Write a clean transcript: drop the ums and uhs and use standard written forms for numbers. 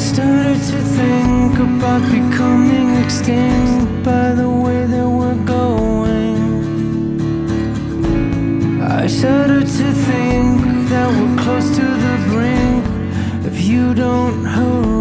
started to think about becoming extinct by the way that we're going. I shudder to think that we're close to the brink if you don't hurry.